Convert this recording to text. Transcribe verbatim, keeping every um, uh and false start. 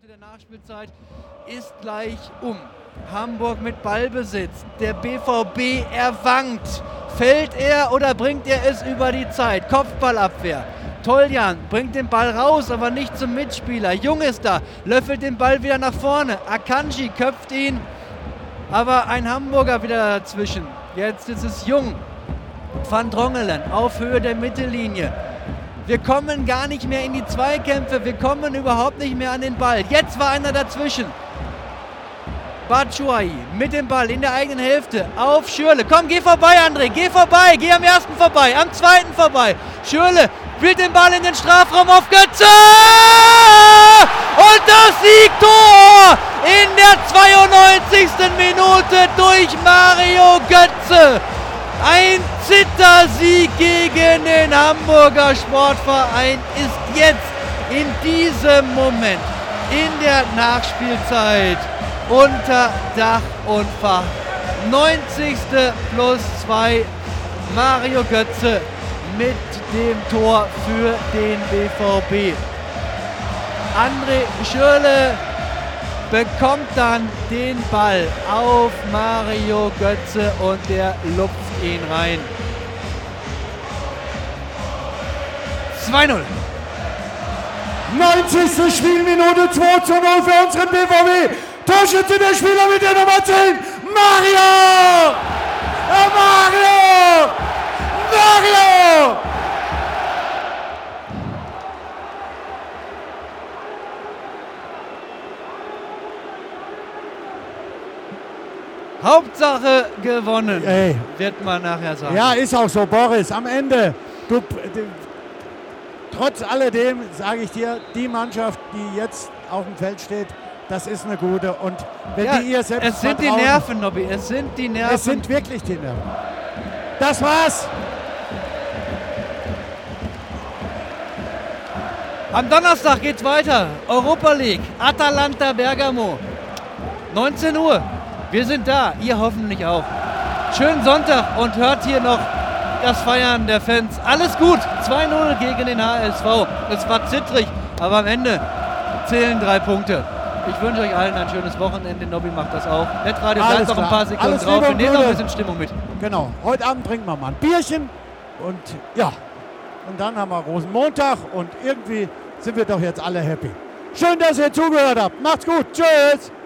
Hälfte der Nachspielzeit ist gleich um. Hamburg mit Ballbesitz. Der B V B, er wankt. Fällt er oder bringt er es über die Zeit? Kopfballabwehr. Toljan bringt den Ball raus, aber nicht zum Mitspieler. Jung ist da, löffelt den Ball wieder nach vorne. Akanji köpft ihn, aber ein Hamburger wieder dazwischen. Jetzt ist es Jung. Van Drongelen auf Höhe der Mittellinie. Wir kommen gar nicht mehr in die Zweikämpfe, wir kommen überhaupt nicht mehr an den Ball. Jetzt war einer dazwischen. Batshuayi mit dem Ball in der eigenen Hälfte auf Schürrle. Komm, geh vorbei, André, geh vorbei, geh am ersten vorbei, am zweiten vorbei. Schürrle spielt den Ball in den Strafraum auf Götze! Und das Siegtor in der zweiundneunzigsten Minute durch Mario Götze. Ein Zittersieg gegen den Hamburger Sportverein ist jetzt in diesem Moment in der Nachspielzeit unter Dach und Fach. neunzigste plus zwei, Mario Götze mit dem Tor für den B V B. André Schürrle bekommt dann den Ball auf Mario Götze und der lupft ihn rein. zwei null. neunzigste Spielminute, zwei zu null für unseren B V B. Torschütze der Spieler mit der Nummer zehn, Mario! Ja, Mario! Mario! Hauptsache gewonnen, Ey. wird man nachher sagen. Ja, ist auch so, Boris. Am Ende, du, du, trotz alledem sage ich dir, die Mannschaft, die jetzt auf dem Feld steht, das ist eine gute. Und wenn Ja, die ihr selbst es sind die Nerven, Nobby, es sind die Nerven. Es sind wirklich die Nerven. Das war's. Am Donnerstag geht's weiter. Europa League, Atalanta Bergamo. neunzehn Uhr. Wir sind da, ihr hoffentlich auch. Schönen Sonntag und hört hier noch das Feiern der Fans. Alles gut, zwei null gegen den H S V. Es war zittrig, aber am Ende zählen drei Punkte. Ich wünsche euch allen ein schönes Wochenende. Nobby macht das auch. Netradio bleibt noch ein paar Sekunden Alles drauf. Liebe Wir nehmen und noch ein Gute. bisschen Stimmung mit. Genau, heute Abend trinken wir mal ein Bierchen und ja, und dann haben wir Rosenmontag und irgendwie sind wir doch jetzt alle happy. Schön, dass ihr zugehört habt. Macht's gut. Tschüss.